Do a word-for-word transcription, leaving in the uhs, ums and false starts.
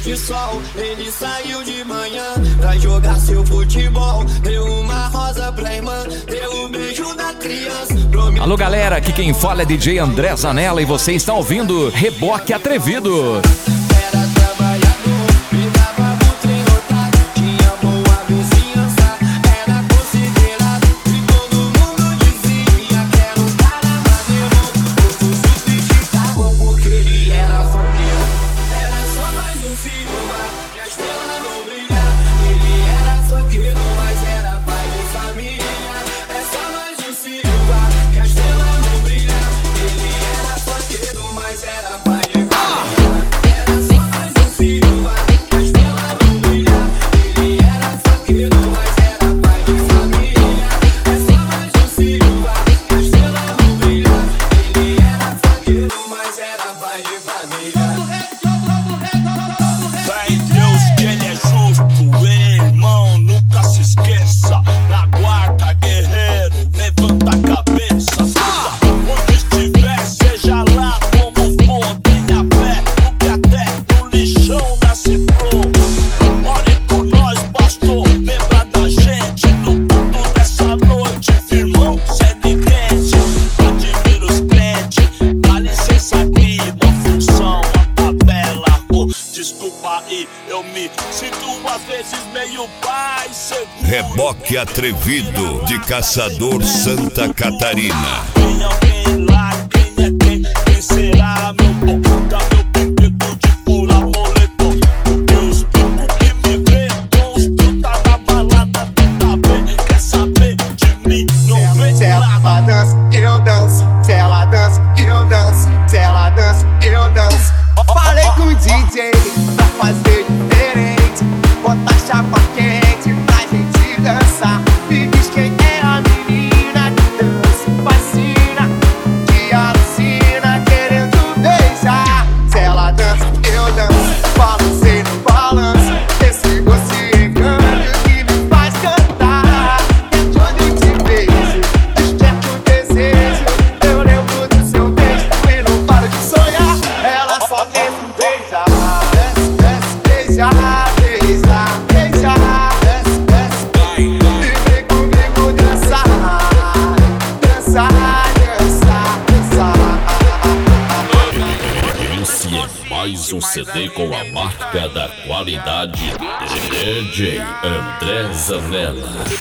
de sol. Ele saiu de manhã pra jogar seu futebol. Deu uma rosa pra irmã, deu um beijo da criança. Promet... Alô galera, aqui quem fala é D J André Zanella e você está ouvindo Reboque Atrevido. Reboque Atrevido de Caçador, Santa Catarina. Tem alguém lá, quem é quem? Quem será meu bom? Dá meu pedido de pura moletom. Deus pico que me vê com os truta da balada. Tá bem, quer saber de mim? Não vem. Se ela dança, eu danço. Se ela dança, eu danço. Se ela dança, eu danço. Falei com o D J pra fazer diferente. Bota a chapa quente pra gente dançar. Me diz quem é a menina que dança, fascina, que alucina, querendo beijar. Se ela dança, eu danço. Balancei no balanço. Esse doce encanto que me faz cantar. É de onde te vejo, desperta o desejo. Eu lembro do seu beijo e não paro de sonhar. Ela só quer me beijar. Desce, desce, beijar, beijar, beijar. Desce, desce, e vem comigo dançar, dançar, dançar, dançar. Esse é mais um C D com a marca da qualidade D J André Zanella.